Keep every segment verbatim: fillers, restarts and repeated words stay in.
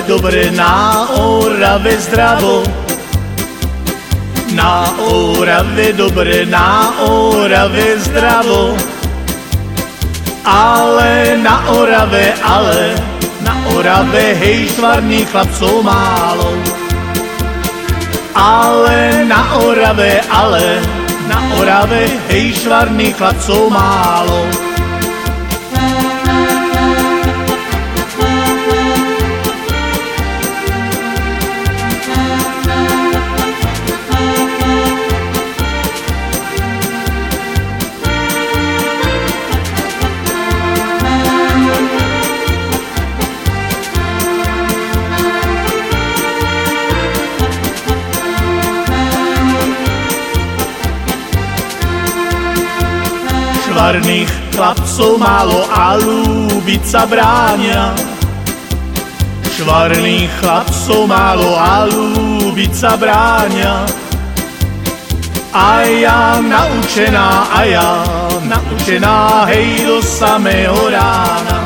dobre, na Orave zdravo. Na Orave dobre, na Orave zdravo. Ale na Orave, ale na Orave, hej, švarných chlapcov málo. Ale na Orave, ale na Orave, hej, švarných chlapcov málo. Švarných chlapcov málo a ľúbiť sa bránia. Švarných chlapcov málo a ľúbiť sa bránia. A ja naučená, a ja naučená, hej, do samého rána.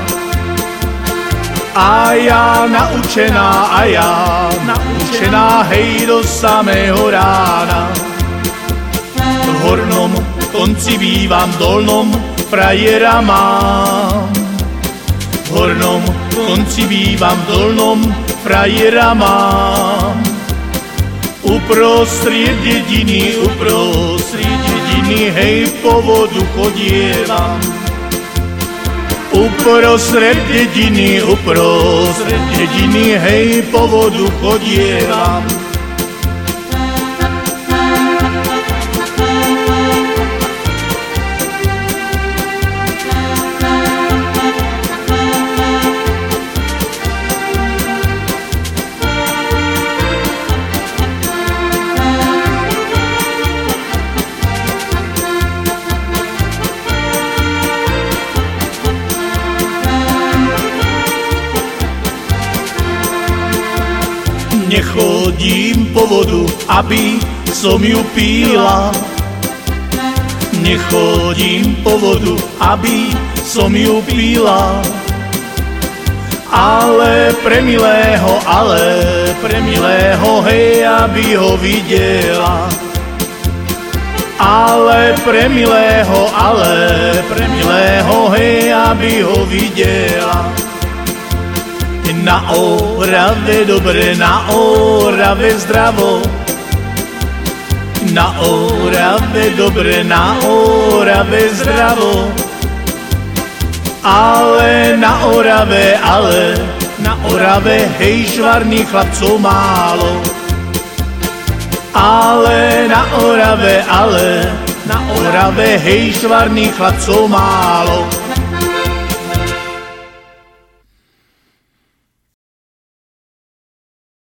A ja naučená, a ja naučená, hej, do samého rána. V hornom konci bývam, v dolnom frajera mám. V hornom konci bývam, v dolnom frajera mám. Uprostred dediny, uprostred dediny, hej, po vodu chodievam. Uprostred dediny, uprostred dediny, hej, po vodu chodievam. Nechodím po vodu, aby som ju píla. Nechodím po vodu, aby som ju píla. Ale pre milého, ale pre milého, hej, aby ho videla. Ale pre milého, ale pre milého, hej, aby ho videla. Na Orave dobre, na Orave zdravo. Na Orave dobre, na Orave zdravo. Ale na Orave, ale na Orave, hej, švarných chlapcov málo. Ale na Orave, ale na Orave, hej, švarných chlapcov málo.